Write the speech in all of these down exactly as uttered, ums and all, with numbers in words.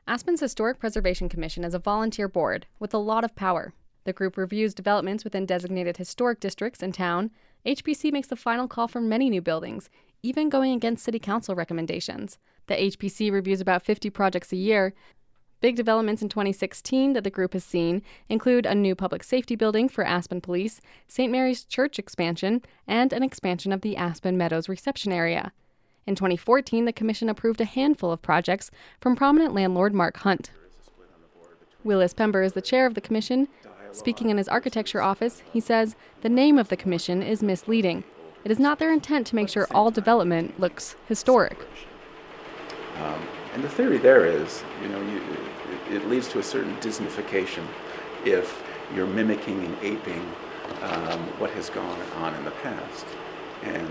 Aspen's Historic Preservation Commission is a volunteer board with a lot of power. The group reviews developments within designated historic districts in town. H P C makes the final call for many new buildings, even going against city council recommendations. The H P C reviews about fifty projects a year. Big developments in twenty sixteen that the group has seen include a new public safety building for Aspen Police, Saint Mary's Church expansion, and an expansion of the Aspen Meadows reception area. In twenty fourteen, the commission approved a handful of projects from prominent landlord Mark Hunt. Willis Pember is the chair of the commission. Speaking in his architecture office, he says the name of the commission is misleading. It is not their intent to make sure all development looks historic. Um, and the theory there is, you know, you, it, it leads to a certain Disneyfication if you're mimicking and aping um, what has gone on in the past. And,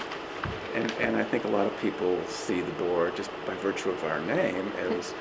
and and I think a lot of people see the board, just by virtue of our name, as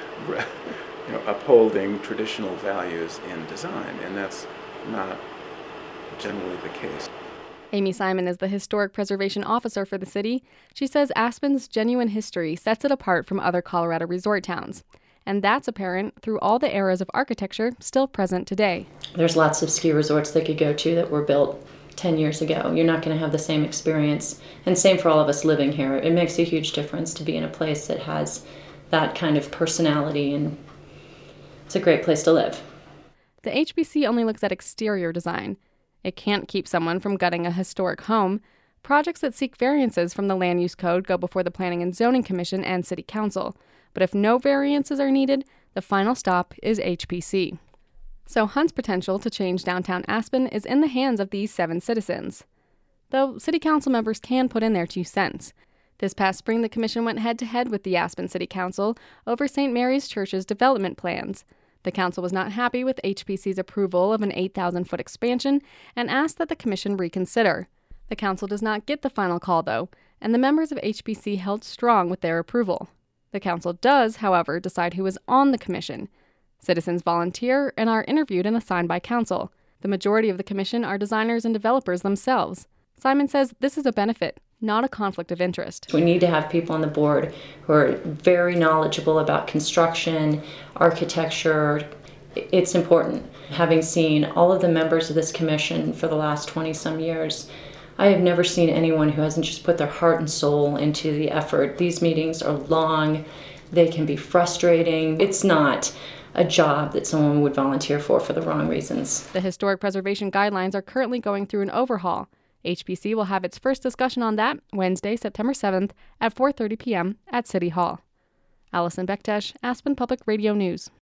you know, upholding traditional values in design, and that's not generally the case. Amy Simon is the Historic Preservation Officer for the city. She says Aspen's genuine history sets it apart from other Colorado resort towns. And that's apparent through all the eras of architecture still present today. There's lots of ski resorts they could go to that were built ten years ago. You're not going to have the same experience. And same for all of us living here. It makes a huge difference to be in a place that has that kind of personality, and it's a great place to live. The H B C only looks at exterior design. It can't keep someone from gutting a historic home. Projects that seek variances from the Land Use Code go before the Planning and Zoning Commission and City Council. But if no variances are needed, the final stop is H P C. So Hunt's potential to change downtown Aspen is in the hands of these seven citizens. Though City Council members can put in their two cents. This past spring, the commission went head-to-head with the Aspen City Council over Saint Mary's Church's development plans. The council was not happy with H P C's approval of an eight thousand foot expansion and asked that the commission reconsider. The council does not get the final call, though, and the members of H P C held strong with their approval. The council does, however, decide who is on the commission. Citizens volunteer and are interviewed and assigned by council. The majority of the commission are designers and developers themselves. Simon says this is a benefit, not a conflict of interest. We need to have people on the board who are very knowledgeable about construction, architecture. It's important. Having seen all of the members of this commission for the last twenty some years, I have never seen anyone who hasn't just put their heart and soul into the effort. These meetings are long. They can be frustrating. It's not a job that someone would volunteer for for the wrong reasons. The Historic Preservation Guidelines are currently going through an overhaul. H P C will have its first discussion on that Wednesday, September seventh at four thirty p.m. at City Hall. Allison Bektesh, Aspen Public Radio News.